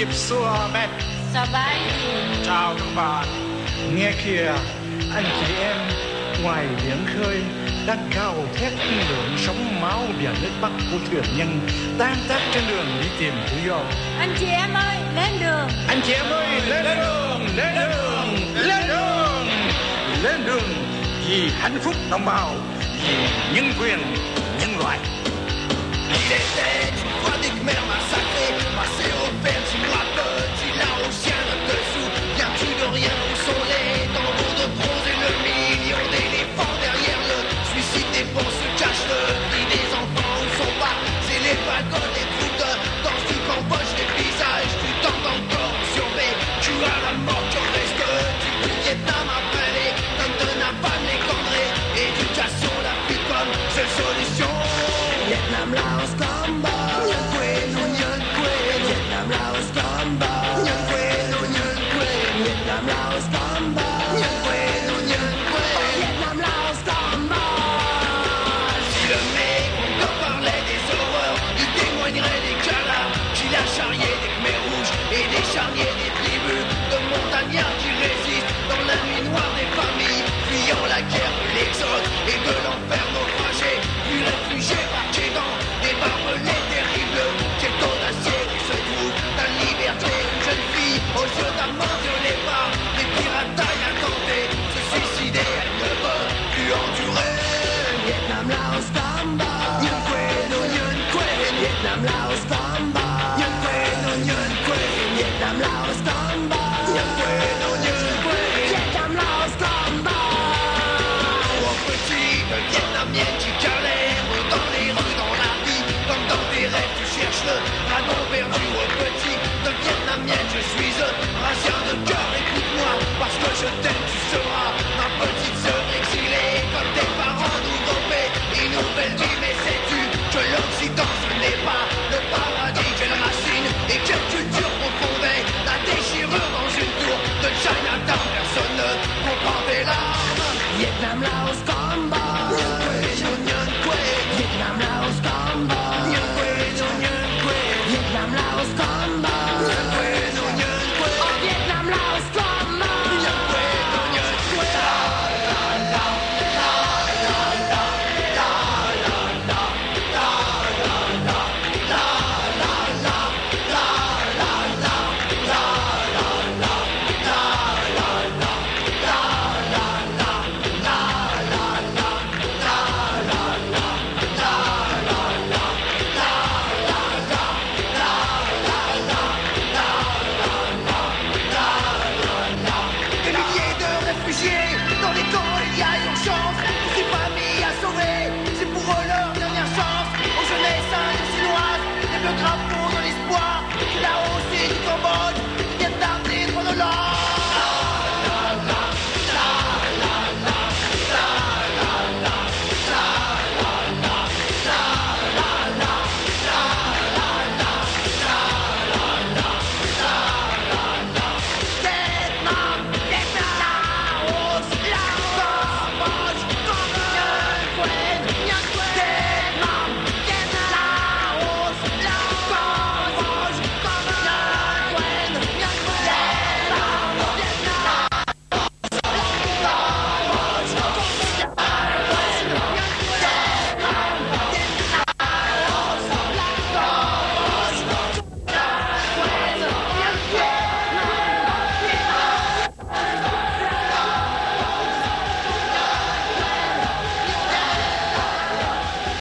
dịp xua bét. Chào các bạn. Nghe kìa, anh chị em ngoài biển khơi đang gào thét lượng sóng máu và nước Bắc của thuyền nhân tan tác trên đường đi tìm tự do. Anh chị em ơi, lên đường! Anh chị em ơi, lên đường! Lên đường! Lên đường! Lên đường vì hạnh phúc đồng bào, vì nhân quyền nhân loại. Il était une fois des Khmers massacrés, passés au père, tu me rappelles, tu Laotien, ne te souviens-tu de rien? Où sont les tambours de bronze et le million d'éléphants derrière le suicide des bons se cache le cri des enfants? Où sont passés les pagodes, les groupes de danse du Cambodge, les visages du temps encore survécu à la mort? Que reste du Vietnam après les tonnes de napalm, les cendrées, éducation, la plus comme seule solution? Vietnam, Laos, Combo. Nhân quyền, nhân quyền. Vietnam, Laos, Combo. Nhân quyền, nhân quyền. Vietnam, Laos, Combo. Nhân quyền, nhân quyền. Vietnam, Laos, Combo. Si le mec on parlait des horreurs, il témoignerait des cadavres qu'il a charriés, des Khmers rouges et des charniers, des tribus de montagnards qui résistent dans la nuit noire des familles, fuyant la guerre, l'exode et de l'enfer naufragé, puis réfugiés parqués dans des barbelés terribles, quel audacieux qui se trouve ta liberté, une jeune fille aux yeux d'amant violée par des piratailles intentées, se suicider, elle ne veut plus endurer. Vietnam, Laos, Combo. Nhân quyền, nhân quyền. Vietnam, Laos, Combo. Nhân quyền, nhân quyền. Vietnam, Laos, Combo. Nhân quyền, nhân quyền.